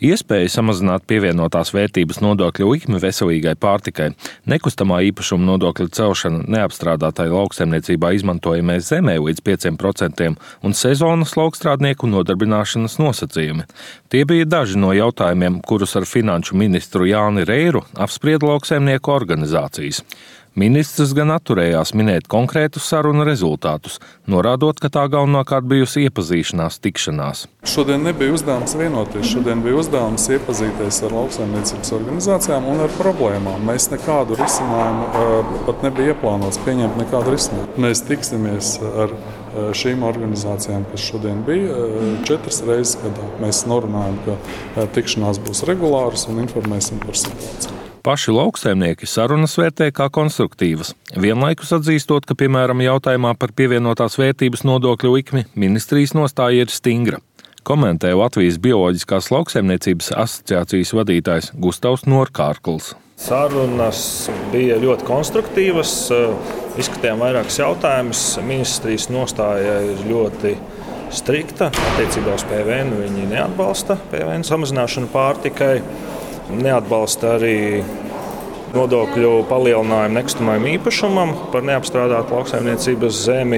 Iespēja samazināt pievienotās vērtības nodokļu likmi veselīgai pārtikai, nekustamā īpašuma nodokļa celšana neapstrādātai lauksaimniecībā izmantojamai zemē līdz 5% un sezonas laukstrādnieku nodarbināšanas nosacījumi. Tie bija daži no jautājumiem, kurus ar finanšu ministru Jāni Reiru apsprieda lauksaimnieku organizācijas. Ministrs gan atturējās minēt konkrētus sarunu rezultātus, norādot, ka tā galvenokārt bijusi iepazīšanās tikšanās. Šodien nebija uzdevums vienoties, šodien bija uzdevums iepazīties ar lauksaimniecības organizācijām un ar problēmām. Mēs nekādu risinājumu pat nebija ieplānots pieņemt nekādu risinājumu. Mēs tiksimies ar šīm organizācijām, kas šodien bija 4 reizes gadā. Mēs norunājam, ka tikšanās būs regulāras un informēsim par situāciju. Paši lauksaimnieki sarunas vērtē kā konstruktīvas, vienlaikus atzīstot, ka, piemēram, jautājumā par pievienotās vērtības nodokļu likmi ministrijas nostāja ir stingra. Komentē Latvijas bioloģiskās lauksaimniecības asociācijas vadītājs Gustavs Norkārkls. Sarunas bija ļoti konstruktīvas, izskatījām vairākus jautājumus. Ministrijas nostāja ir ļoti strikta. Attiecībā uz PVN viņi neatbalsta PVN samazināšanu pārtikai. Neatbalsta arī nodokļu palielinājumu nekustamajam īpašumam par neapstrādātu lauksaimniecības zemi.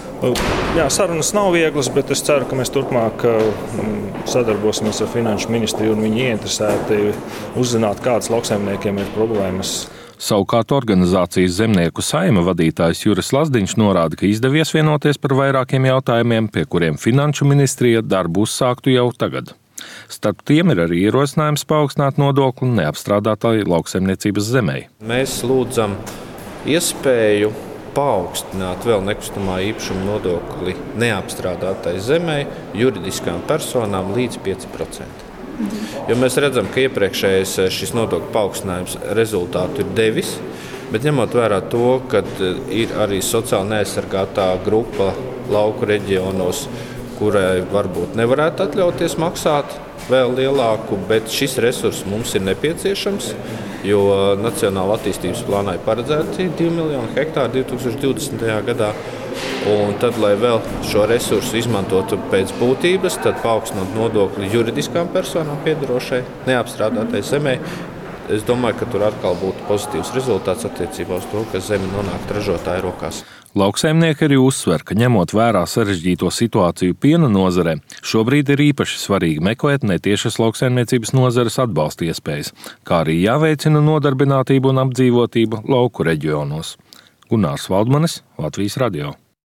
Sarunas nav vieglas, bet es ceru, ka mēs turpmāk sadarbosimies ar finanšu ministriju un viņi ieinteresēti uzzināt, kādas lauksaimniekiem ir problēmas. Savukārt organizācijas Zemnieku saima vadītājs Juris Lazdiņš norāda, ka izdevies vienoties par vairākiem jautājumiem, pie kuriem finanšu ministrija darbu uzsāktu jau tagad. Starp tiem ir arī ierosinājums paaugstināt nodokli neapstrādātai lauksaimniecības zemei. Mēs lūdzam iespēju paaugstināt vēl nekustamā īpašuma nodokli neapstrādātai zemei juridiskām personām līdz 5%. Jo mēs redzam, ka iepriekšējais šis nodokļu paaugstinājums rezultātu ir devis, bet ņemot vērā to, ka ir arī sociāli neaizsargātā grupa lauku reģionos, kurai varbūt nevarētu atļauties maksāt vēl lielāku, bet šis resurs mums ir nepieciešams, jo Nacionāla attīstības plānā ir paredzēti 2 miljoni hektāri 2020. gadā. Un tad, lai vēl šo resursu izmantotu pēc būtības, tad paaugstināt nodokli juridiskām personām piederošai neapstrādātai zemē. Es domāju, ka tur atkal būtu pozitīvs rezultāts attiecībā uz to, ka zeme nonāk ražotāju rokās. Lauksaimnieki arī uzsver, ka ņemot vērā sarežģīto situāciju piena nozarē, šobrīd ir īpaši svarīgi meklēt netiešas lauksaimniecības nozares atbalsta iespējas, kā arī jāveicina nodarbinātība un apdzīvotība lauku reģionos. Gunārs Valdmanis, Latvijas radio.